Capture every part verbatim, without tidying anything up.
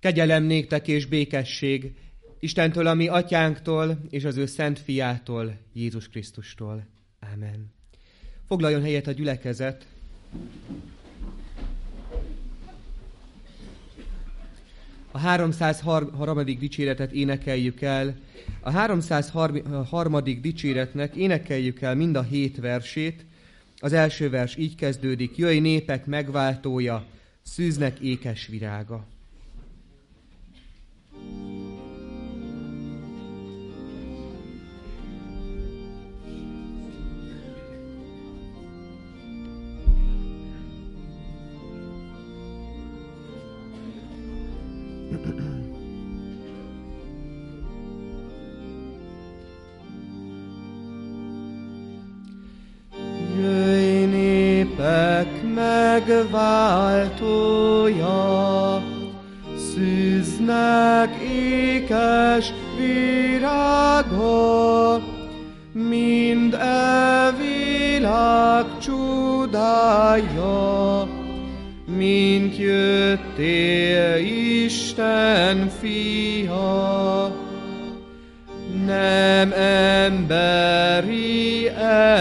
Kegyelem néktek és békesség Istentől, a mi atyánktól, és az ő szent fiától, Jézus Krisztustól. Ámen. Foglaljon helyet a gyülekezet. A háromszázharmadik dicséretet énekeljük el. A háromszázharmadik dicséretnek énekeljük el mind a hét versét. Az első vers így kezdődik: Jöjj népek megváltója, szűznek ékes virága. Jöjj népek megváltója, szűznek ékes virága, mind e világ csodája, mint jöttél Isten fia. Nem emberi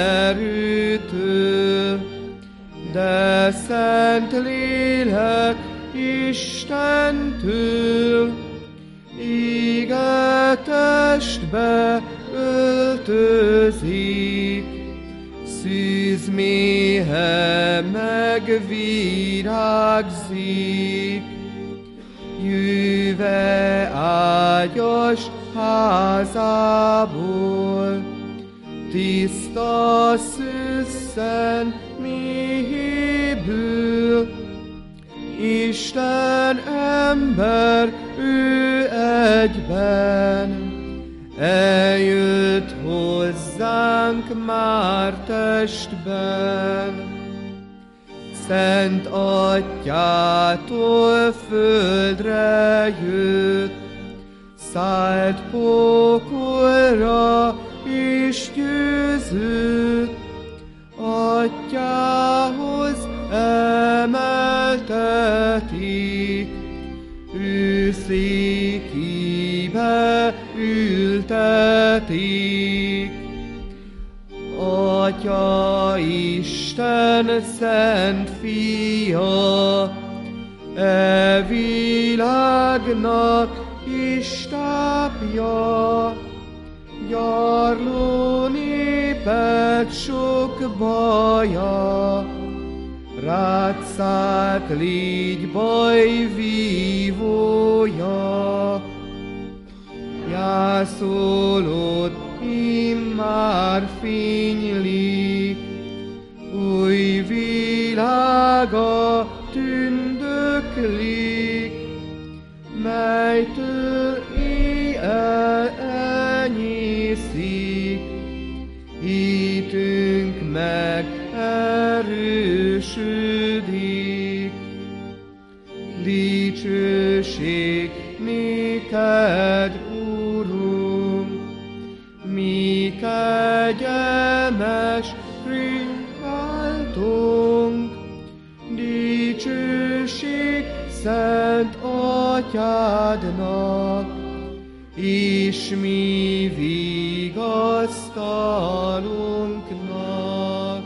erőtől, de szent lélek Istentől, ége testbe öltözik, szűz méhe megvirágzik, jöve ágyas házából, tiszta szűzzen méhéből. Isten ember, ő egyben, eljött hozzánk már testben. Szent Atyától földre jött, szállt pokolra és győzött, Atyához emeltetik, ő székébe ültetik. Atya Isten szent fia, e világnak is tápja, gyarló népek sok baja, rád szállt, légy baj vívója. Jászolod immár fénylik, új világa tündöklik, melytől éjjel enyészik, hitünk meg erősödik. Dicsőség néked, Urunk, mi kegyelmes váltunk, dicsőség szent Atyádnak, és mi vigasztalunknak.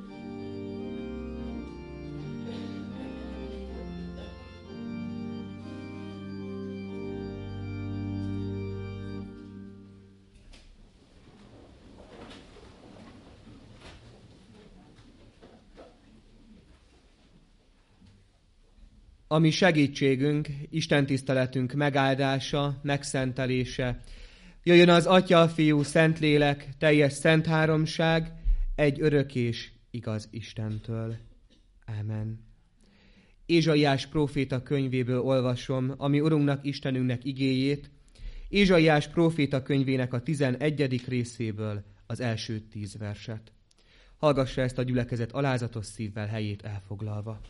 Ami segítségünk, Isten tiszteletünk megáldása, megszentelése. Jöjjön az Atya, Fiú, Szentlélek, teljes szent háromság, egy örök és igaz Istentől. Ámen. Ézsaiás próféta könyvéből olvasom, ami Urunknak, Istenünknek igéjét, Ézsaiás próféta könyvének a tizenegyedik részéből az első tíz verset. Hallgassa ezt a gyülekezet alázatos szívvel, helyét elfoglalva.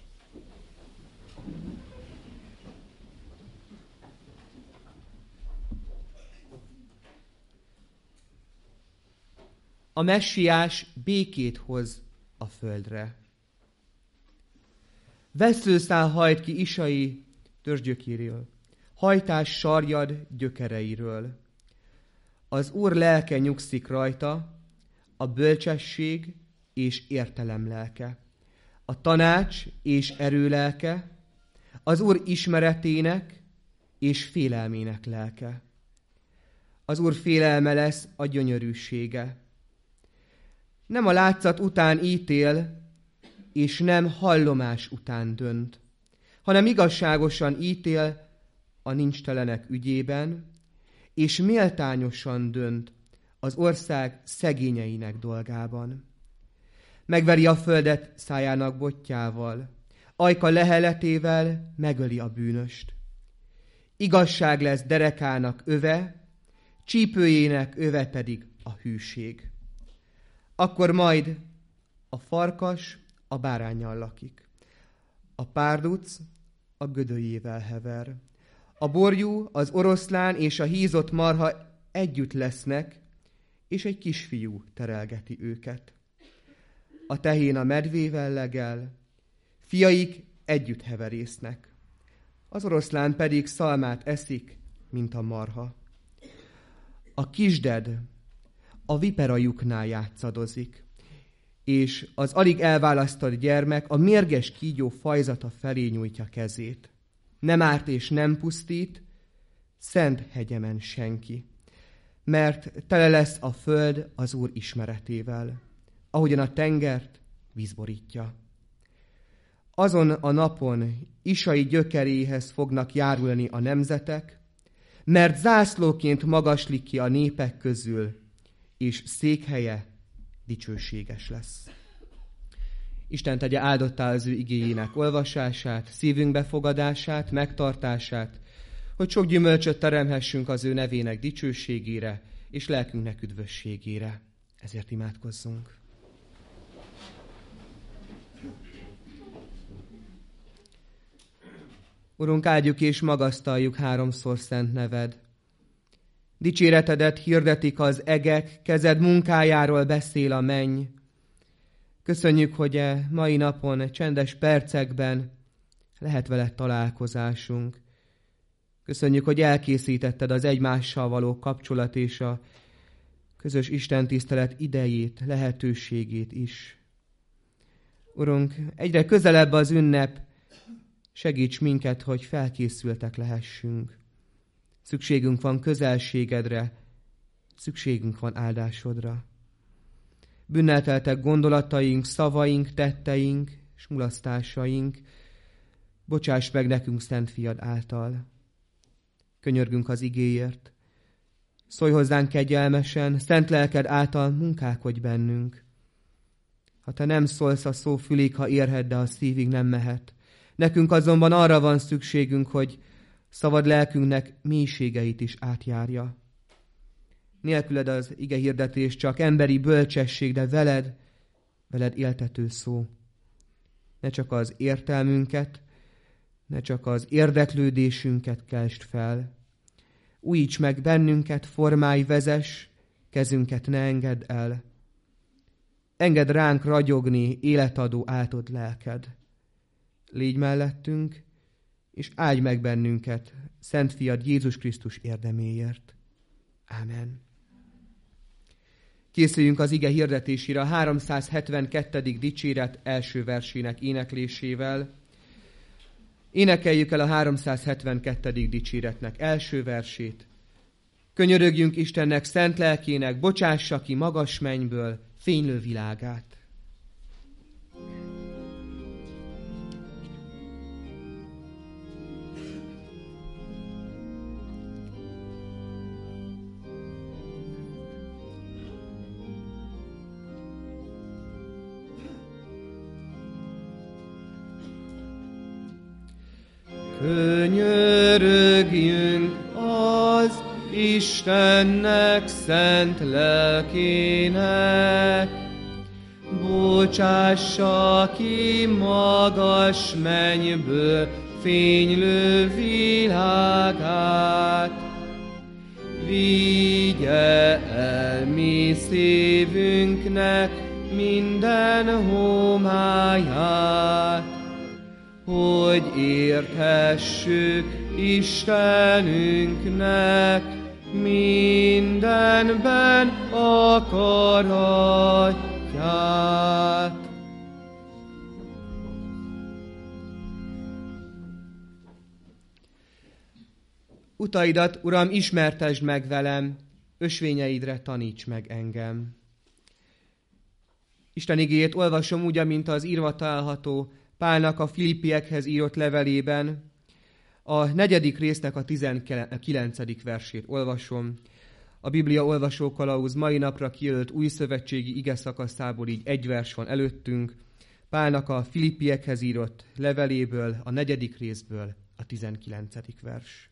A messiás békét hoz a földre. Vesszőszál hajt ki Isai törzsgyökéről. hajtás sarjad gyökereiről. Az Úr lelke nyugszik rajta, a bölcsesség és értelem lelke, a tanács és erő lelke, az Úr ismeretének és félelmének lelke. Az Úr félelme lesz a gyönyörűsége. Nem a látszat után ítél, és nem hallomás után dönt, hanem igazságosan ítél a nincstelenek ügyében, és méltányosan dönt az ország szegényeinek dolgában. Megveri a földet szájának botjával, ajka leheletével megöli a bűnöst. Igazság lesz derekának öve, csípőjének öve pedig a hűség. Akkor majd a farkas a báránnyal lakik, a párduc a gödölyével hever. A borjú, az oroszlán és a hízott marha együtt lesznek, és egy kisfiú terelgeti őket. A tehén a medvével legel, fiaik együtt heverésznek. Az oroszlán pedig szalmát eszik, mint a marha. A kisded a viperajuknál játszadozik, és az alig elválasztott gyermek a mérges kígyó fajzata felé nyújtja kezét. Nem árt és nem pusztít, szent hegyemen senki, mert tele lesz a föld az Úr ismeretével, ahogyan a tengert víz borítja. Azon a napon Isai gyökeréhez fognak járulni a nemzetek, mert zászlóként magaslik ki a népek közül, és székhelye dicsőséges lesz. Isten tegye áldottá az ő igéjének olvasását, szívünk befogadását, megtartását, hogy sok gyümölcsöt teremhessünk az ő nevének dicsőségére és lelkünknek üdvösségére. Ezért imádkozzunk. Urunk, áldjuk és magasztaljuk háromszor szent neved. Dicséretedet hirdetik az egek, kezed munkájáról beszél a menny. Köszönjük, hogy e mai napon, csendes percekben lehet veled találkozásunk. Köszönjük, hogy elkészítetted az egymással való kapcsolat és a közös istentisztelet idejét, lehetőségét is. Urunk, egyre közelebb az ünnep, segíts minket, hogy felkészültek lehessünk. Szükségünk van közelségedre, szükségünk van áldásodra. Bűnnelteltek gondolataink, szavaink, tetteink és mulasztásaink, bocsáss meg nekünk szent fiad által. Könyörgünk az igéért. Szólj hozzánk kegyelmesen, szent lelked által munkálkodj bennünk. Ha te nem szólsz, a szó fülig, ha érhet, de a szívig nem mehet. Nekünk azonban arra van szükségünk, hogy szabad lelkünknek mélységeit is átjárja. Nélküled az ige hirdetés csak emberi bölcsesség, de veled, veled éltető szó. Ne csak az értelmünket, ne csak az érdeklődésünket keltsd fel. Újíts meg bennünket, formálj, vezess, kezünket ne engedd el. Engedd ránk ragyogni életadó áltod lelked. Légy mellettünk, és áldj meg bennünket, Szent Fiad Jézus Krisztus érdeméért. Ámen. Készüljünk az ige hirdetésére a háromszázhetvenkettedik dicséret első versének éneklésével. Énekeljük el a háromszázhetvenkettedik dicséretnek első versét. Könyörögjünk Istennek szent lelkének, bocsássa ki magas mennyből fénylő világát. Könyörögjünk az Istennek szent lelkének, bocsássa ki magas mennyből fénylő világát. Vigye el mi szívünknek minden homályát, hogy érthessük Istenünknek mindenben akaratját. Utaidat, Uram, ismertesd meg velem, ösvényeidre taníts meg engem. Isten igéjét olvasom úgy, amint az írva található Pálnak a Filippiekhez írott levelében. A negyedik résznek a tizenkilencedik versét olvasom. A Biblia olvasókalauz mai napra kijelölt újszövetségi ige szakaszából így egy vers van előttünk. Pálnak a Filippiekhez írott leveléből, a negyedik részből a tizenkilencedik vers.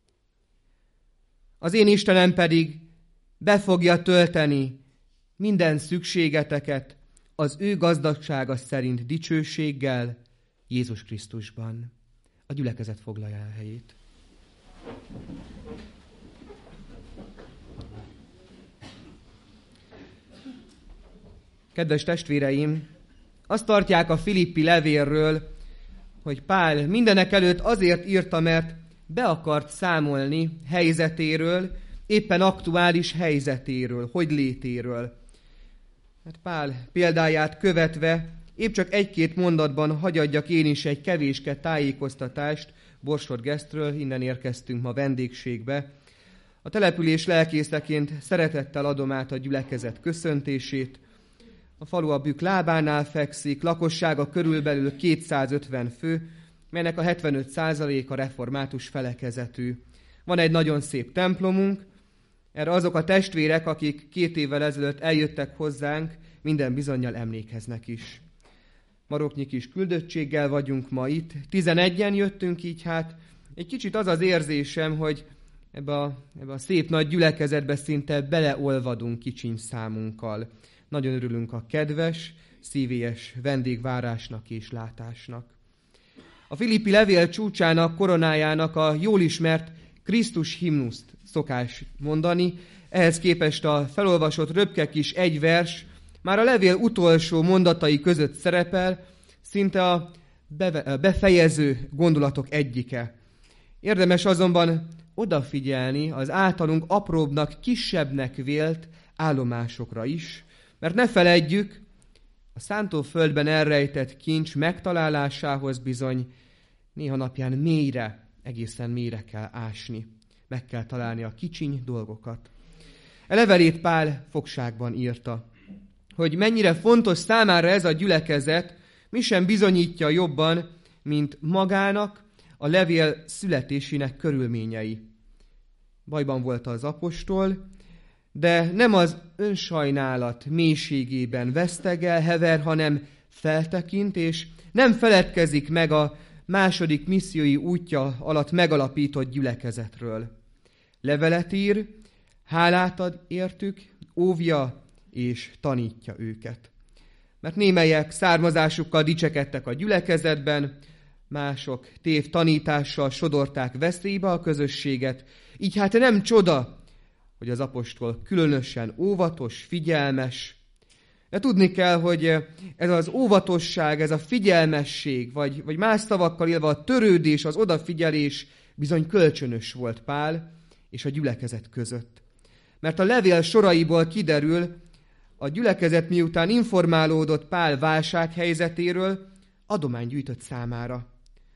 Az én Istenem pedig be fogja tölteni minden szükségeteket az ő gazdagsága szerint dicsőséggel Jézus Krisztusban. A gyülekezet foglalja el helyét. Kedves testvéreim, azt tartják a Filippi levélről, hogy Pál mindenek előtt azért írta, mert be akart számolni helyzetéről, éppen aktuális helyzetéről, hogy létéről. Mert Pál példáját követve épp csak egy-két mondatban hagyadjak én is egy kevéske tájékoztatást Borsod-Gesztről, innen érkeztünk ma vendégségbe. A település lelkészeként szeretettel adom át a gyülekezet köszöntését. A falu a Bükk lábánál fekszik, lakossága körülbelül kétszázötven fő, melynek a hetvenöt százaléka református felekezetű. Van egy nagyon szép templomunk, erre azok a testvérek, akik két évvel ezelőtt eljöttek hozzánk, minden bizonnyal emlékeznek is. Maroknyi kis küldöttséggel vagyunk ma itt, tizenegyen jöttünk így, hát egy kicsit az az érzésem, hogy ebbe a, ebbe a szép nagy gyülekezetbe szinte beleolvadunk kicsiny számunkkal. Nagyon örülünk a kedves, szívélyes vendégvárásnak és látásnak. A Filippi levél csúcsának, koronájának a jól ismert Krisztus himnuszt szokás mondani, ehhez képest a felolvasott röpke kis egy vers már a levél utolsó mondatai között szerepel, szinte a befejező gondolatok egyike. Érdemes azonban odafigyelni az általunk apróbbnak, kisebbnek vélt állomásokra is, mert ne feledjük, a szántóföldben elrejtett kincs megtalálásához bizony néha napján mélyre, egészen mélyre kell ásni. Meg kell találni a kicsiny dolgokat. A levelét Pál fogságban írta, hogy mennyire fontos számára ez a gyülekezet, mi sem bizonyítja jobban, mint magának a levél születésének körülményei. Bajban volt az apostol, de nem az önsajnálat mélységében vesztegel, hever, hanem feltekint, és nem feledkezik meg a második missziói útja alatt megalapított gyülekezetről. Levelet ír, hálát ad értük, óvja és tanítja őket. Mert némelyek származásukkal dicsekedtek a gyülekezetben, mások tév tanítással sodorták veszélybe a közösséget, így hát nem csoda, hogy az apostol különösen óvatos, figyelmes. De tudni kell, hogy ez az óvatosság, ez a figyelmesség, vagy, vagy más szavakkal élve a törődés, az odafigyelés bizony kölcsönös volt Pál és a gyülekezet között. Mert a levél soraiból kiderül, a gyülekezet miután informálódott Pál válsághelyzetéről, adományt gyűjtött számára.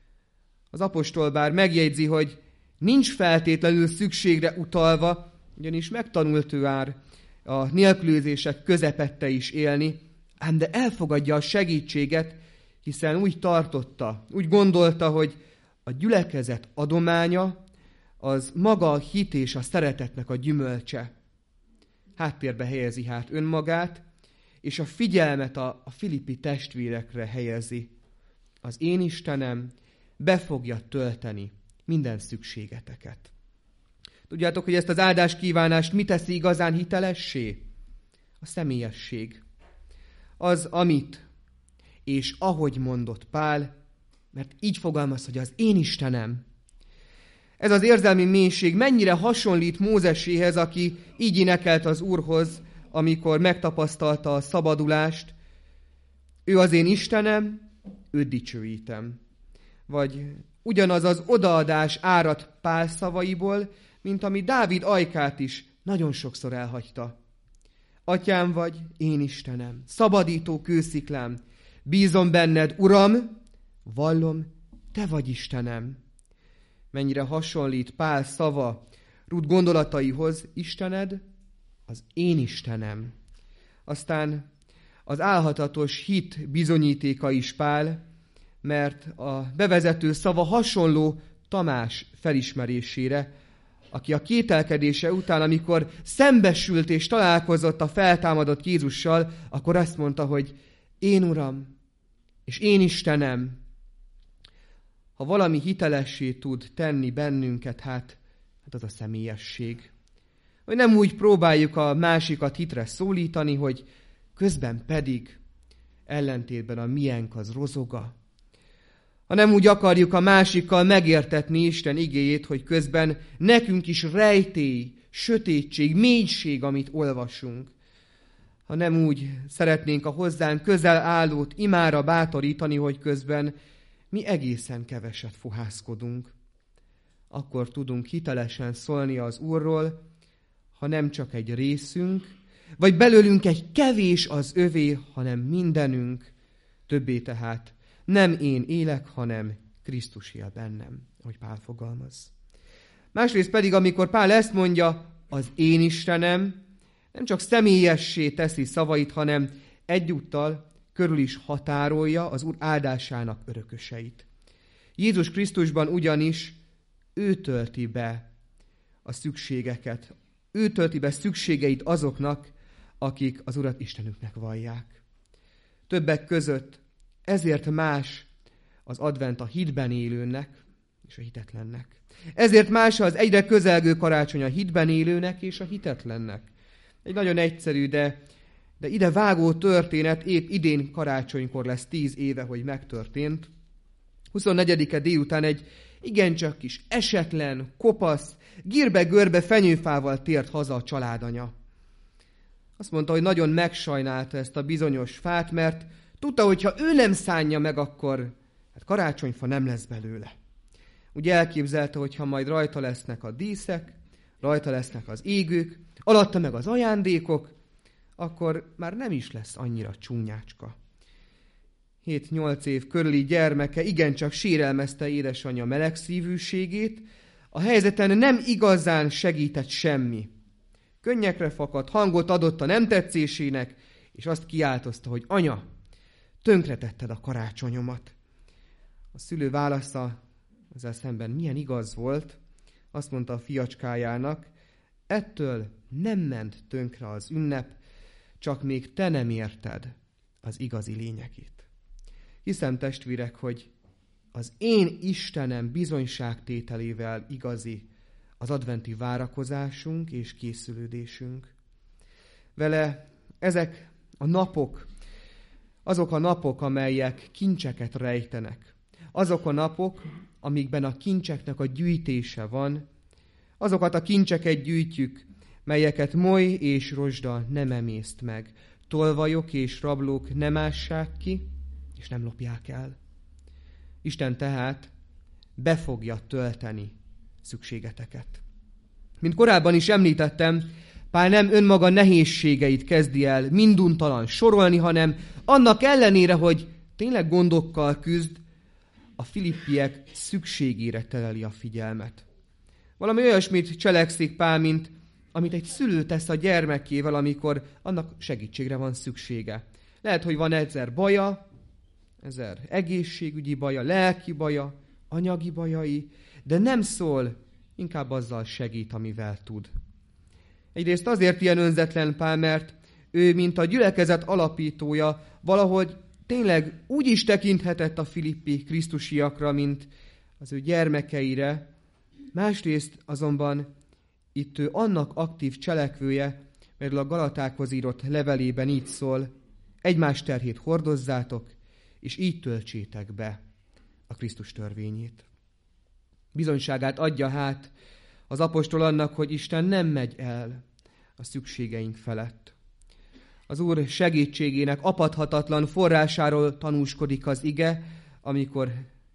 Az apostol bár megjegyzi, hogy nincs feltétlenül szükségre utalva, ugyanis megtanult ő ár a nélkülözések közepette is élni, ám de elfogadja a segítséget, hiszen úgy tartotta, úgy gondolta, hogy a gyülekezet adománya az maga a hit és a szeretetnek a gyümölcse. Háttérbe helyezi hát önmagát, és a figyelmet a, a filippi testvérekre helyezi. Az én Istenem be fogja tölteni minden szükségeteket. Tudjátok, hogy ezt az áldás kívánást mi teszi igazán hitelessé? A személyesség. Az, amit és ahogy mondott Pál, mert így fogalmaz, hogy az én Istenem. Ez az érzelmi mélység mennyire hasonlít Mózeséhez, aki így énekelt az Úrhoz, amikor megtapasztalta a szabadulást. Ő az én Istenem, őt dicsőítem. Vagy ugyanaz az odaadás árad Pál szavaiból, mint ami Dávid ajkát is nagyon sokszor elhagyta. Atyám vagy, én Istenem, szabadító kősziklám, bízom benned, Uram, vallom, te vagy Istenem. Mennyire hasonlít Pál szava Rut gondolataihoz, Istened, az én Istenem. Aztán az álhatatos hit bizonyítéka is Pál, mert a bevezető szava hasonló Tamás felismerésére, aki a kételkedése után, amikor szembesült és találkozott a feltámadott Jézussal, akkor azt mondta, hogy én Uram, és én Istenem. Ha valami hitelessé tud tenni bennünket, hát, hát az a személyesség. Hogy nem úgy próbáljuk a másikat hitre szólítani, hogy közben pedig ellentétben a miénk az rozoga. Ha nem úgy akarjuk a másikkal megértetni Isten igéjét, hogy közben nekünk is rejtély, sötétség, mélység, amit olvasunk. Ha nem úgy szeretnénk a hozzánk közel állót imára bátorítani, hogy közben mi egészen keveset fohászkodunk. Akkor tudunk hitelesen szólni az Úrról, ha nem csak egy részünk, vagy belőlünk egy kevés az övé, hanem mindenünk, többé tehát nem én élek, hanem Krisztus él bennem, ahogy Pál fogalmaz. Másrészt pedig, amikor Pál ezt mondja, az én Istenem, nem csak személyessé teszi szavait, hanem egyúttal körül is határolja az Úr áldásának örököseit. Jézus Krisztusban ugyanis ő tölti be a szükségeket, ő tölti be szükségeit azoknak, akik az Urat Istenüknek vallják. Többek között ezért más az advent a hitben élőnek és a hitetlennek. Ezért más az egyre közelgő karácsony a hitben élőnek és a hitetlennek. Egy nagyon egyszerű, de, de ide vágó történet épp idén karácsonykor lesz tíz éve, hogy megtörtént. huszonnegyedike délután egy igencsak kis esetlen, kopasz, gírbe-görbe fenyőfával tért haza a családanya. Azt mondta, hogy nagyon megsajnálta ezt a bizonyos fát, mert tudta, hogy ha ő nem szánja meg, akkor hát karácsonyfa nem lesz belőle. Ugye elképzelte, hogy ha majd rajta lesznek a díszek, rajta lesznek az égők, alatta meg az ajándékok, akkor már nem is lesz annyira csúnyácska. hét-nyolc év körüli gyermeke igencsak sérelmezte édesanyja melegszívűségét, a helyzeten nem igazán segített semmi. Könnyekre fakadt, hangot adott a nem tetszésének, és azt kiáltozta, hogy anya, tönkretetted a karácsonyomat. A szülő válasza ezzel szemben milyen igaz volt, azt mondta a fiacskájának, ettől nem ment tönkre az ünnep, csak még te nem érted az igazi lényegét. Hiszem, testvérek, hogy az én Istenem bizonyságtételével igazi az adventi várakozásunk és készülődésünk. Vele ezek a napok, azok a napok, amelyek kincseket rejtenek. Azok a napok, amikben a kincseknek a gyűjtése van, azokat a kincseket gyűjtjük, melyeket moly és rozsda nem emészt meg. Tolvajok és rablók nem ássák ki, és nem lopják el. Isten tehát be fogja tölteni szükségeteket. Mint korábban is említettem, Pál nem önmaga nehézségeit kezdi el minduntalan sorolni, hanem annak ellenére, hogy tényleg gondokkal küzd, a filippiek szükségére tereli a figyelmet. Valami olyasmit cselekszik Pál, mint amit egy szülő tesz a gyermekével, amikor annak segítségre van szüksége. Lehet, hogy van ezer baja, ezer egészségügyi baja, lelki baja, anyagi bajai, de nem szól, inkább azzal segít, amivel tud. Egyrészt azért ilyen önzetlen Pál, mert ő, mint a gyülekezet alapítója, valahogy tényleg úgy is tekinthetett a filippi krisztusiakra, mint az ő gyermekeire. Másrészt azonban itt ő annak aktív cselekvője, mert a Galatákhoz írott levelében így szól, egymás terhét hordozzátok, és így töltsétek be a Krisztus törvényét. Bizonyságát adja hát az apostol annak, hogy Isten nem megy el a szükségeink felett. Az Úr segítségének apadhatatlan forrásáról tanúskodik az ige, amikor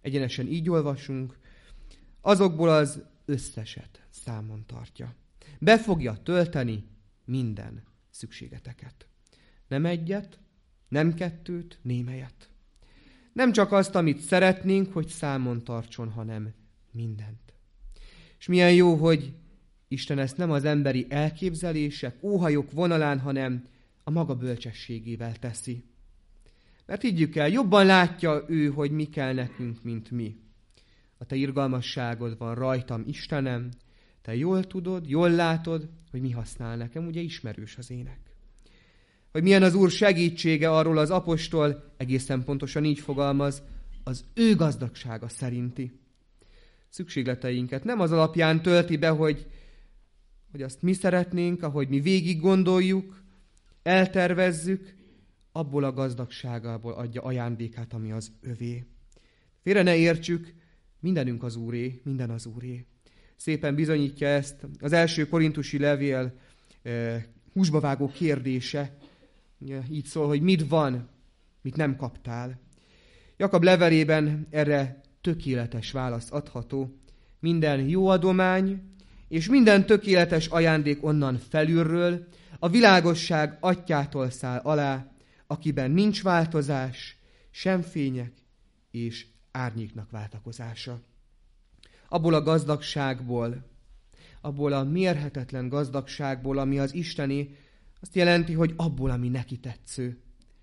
egyenesen így olvasunk, azokból az összeset számon tartja. Be fogja tölteni minden szükségeteket. Nem egyet, nem kettőt, némelyet. Nem csak azt, amit szeretnénk, hogy számon tartson, hanem mindent. És milyen jó, hogy Isten ezt nem az emberi elképzelések, óhajok vonalán, hanem a maga bölcsességével teszi. Mert higgyük el, jobban látja ő, hogy mi kell nekünk, mint mi. A te irgalmasságod van rajtam, Istenem, te jól tudod, jól látod, hogy mi használ nekem, ugye ismerős az ének. Hogy milyen az Úr segítsége, arról az apostol egészen pontosan így fogalmaz, az ő gazdagsága szerinti. Szükségleteinket nem az alapján tölti be, hogy, hogy azt mi szeretnénk, ahogy mi végig gondoljuk, eltervezzük, abból a gazdagságából adja ajándékát, ami az övé. Félre ne értsük, mindenünk az Úré, minden az Úré. Szépen bizonyítja ezt az első korintusi levél eh, húsba vágó kérdése. Így szól, hogy mit van, mit nem kaptál. Jakab levelében erre tökéletes választ adható. Minden jó adomány és minden tökéletes ajándék onnan felülről, a világosság atyától száll alá, akiben nincs változás, sem fények és árnyéknak váltakozása. Abból a gazdagságból, abból a mérhetetlen gazdagságból, ami az Istené, azt jelenti, hogy abból, ami neki tetsző.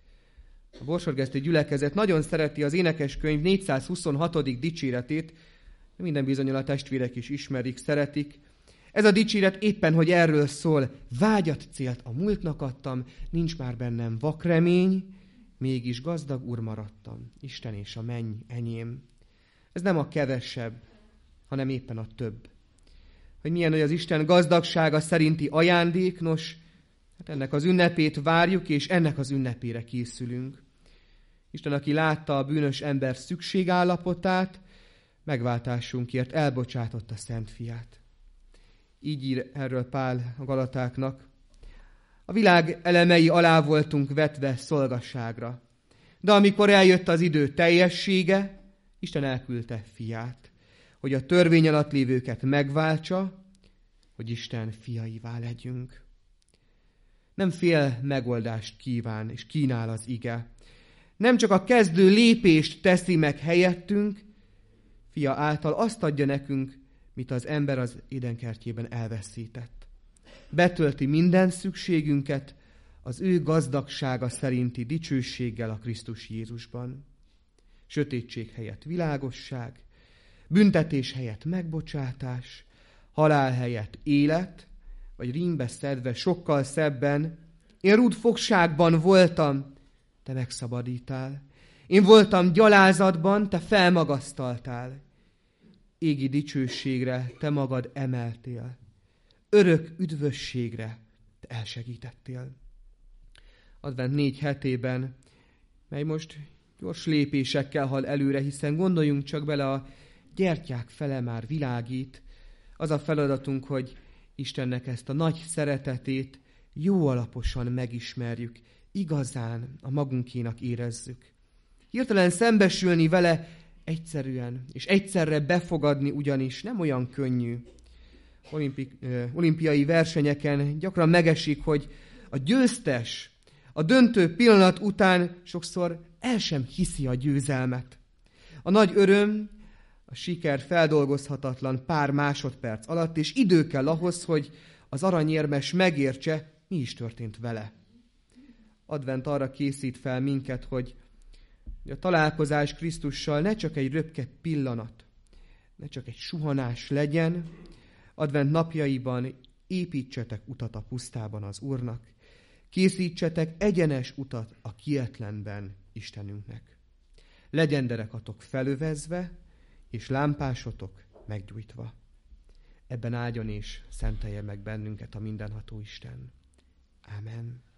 A Borsorgeszti gyülekezet nagyon szereti az énekeskönyv négyszázhuszonhatodik dicséretét, minden bizonnyal a testvérek is ismerik, szeretik. Ez a dicséret éppen, hogy erről szól, vágyat célt a múltnak adtam, nincs már bennem vakremény, mégis gazdag úr maradtam, Isten és a menny enyém. Ez nem a kevesebb, hanem éppen a több. Hogy milyen nagy az Isten gazdagsága szerinti ajándék, nos, hát ennek az ünnepét várjuk, és ennek az ünnepére készülünk. Isten, aki látta a bűnös ember szükségállapotát, megváltásunkért elbocsátotta Szent Fiát. Így ír erről Pál a Galatáknak. A világ elemei alá voltunk vetve szolgasságra. De amikor eljött az idő teljessége, Isten elküldte Fiát, hogy a törvény alatt lévőket megváltsa, hogy Isten fiaivá legyünk. Nem fél megoldást kíván és kínál az ige. Nem csak a kezdő lépést teszi meg helyettünk, Fia által azt adja nekünk, mit az ember az édenkertjében elveszített. Betölti minden szükségünket az ő gazdagsága szerinti dicsőséggel a Krisztus Jézusban. Sötétség helyett világosság, büntetés helyett megbocsátás, halál helyett élet, vagy rímbe szedve sokkal szebben, én rúd fogságban voltam, te megszabadítál. Én voltam gyalázatban, te felmagasztaltál. Égi dicsőségre te magad emeltél. Örök üdvösségre te elsegítettél. Advent négy hetében, mely most gyors lépésekkel hal előre, hiszen gondoljunk csak bele, a gyertyák fele már világít. Az a feladatunk, hogy Istennek ezt a nagy szeretetét jó alaposan megismerjük, igazán a magunkénak érezzük. Hirtelen szembesülni vele egyszerűen, és egyszerre befogadni ugyanis nem olyan könnyű. Olimpik, olimpiai versenyeken gyakran megesik, hogy a győztes a döntő pillanat után sokszor el sem hiszi a győzelmet. A nagy öröm, a siker feldolgozhatatlan pár másodperc alatt, és idő kell ahhoz, hogy az aranyérmes megértse, mi is történt vele. Advent arra készít fel minket, hogy a találkozás Krisztussal ne csak egy röpke pillanat, ne csak egy suhanás legyen. Advent napjaiban építsetek utat a pusztában az Úrnak, készítsetek egyenes utat a kietlenben Istenünknek. Legyen derekatok felövezve, és lámpásotok meggyújtva. Ebben áldjon és szentelje meg bennünket a mindenható Isten. Ámen.